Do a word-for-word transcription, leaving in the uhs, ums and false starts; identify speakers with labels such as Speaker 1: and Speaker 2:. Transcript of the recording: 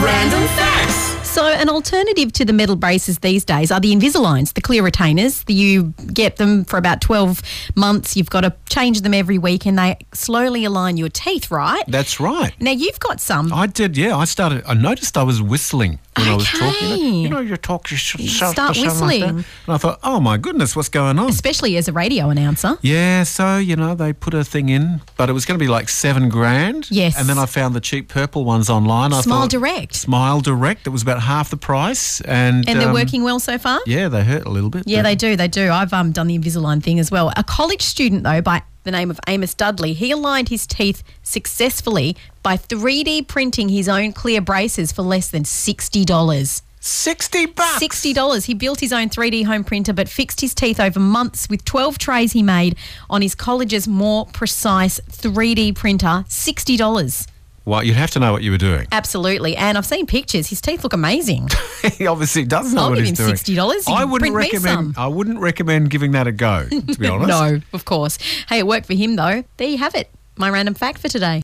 Speaker 1: Random Facts.
Speaker 2: So an alternative to the metal braces these days are the Invisaligns, the clear retainers. You get them for about twelve months. You've got to change them every week and they slowly align your teeth, right?
Speaker 3: That's right.
Speaker 2: Now, you've got some.
Speaker 3: I did, yeah. I started, I noticed I was whistling when I was
Speaker 2: Okay.
Speaker 3: talking. You know, you talk, you should
Speaker 2: Start whistling.
Speaker 3: Like and I thought, oh my goodness, what's going on?
Speaker 2: Especially as a radio announcer.
Speaker 3: Yeah, so, you know, they put a thing in, but it was going to be like seven grand.
Speaker 2: Yes.
Speaker 3: And then I found the cheap purple ones online. I
Speaker 2: Smile
Speaker 3: thought,
Speaker 2: Direct.
Speaker 3: Smile Direct. It was about half the price. And,
Speaker 2: And they're
Speaker 3: um,
Speaker 2: working well so far?
Speaker 3: Yeah, they hurt a little bit.
Speaker 2: Yeah,
Speaker 3: but-
Speaker 2: they do. They do. I've um, done the Invisalign thing as well. A college student, though, by the name of Amos Dudley, he aligned his teeth successfully by three D printing his own clear braces for less than sixty dollars.
Speaker 3: sixty bucks.
Speaker 2: sixty dollars. He built his own three D home printer but fixed his teeth over months with twelve trays he made on his college's more precise three D printer. sixty dollars.
Speaker 3: Well, you'd have to know what you were doing.
Speaker 2: Absolutely. And I've seen pictures. His teeth look amazing.
Speaker 3: He obviously does know
Speaker 2: I'll
Speaker 3: what
Speaker 2: give
Speaker 3: he's
Speaker 2: him
Speaker 3: doing.
Speaker 2: sixty dollars. He
Speaker 3: I
Speaker 2: can
Speaker 3: wouldn't
Speaker 2: print me
Speaker 3: recommend.
Speaker 2: some.
Speaker 3: I wouldn't recommend giving that a go. To be honest.
Speaker 2: No, of course. Hey, it worked for him though. There you have it. My random fact for today.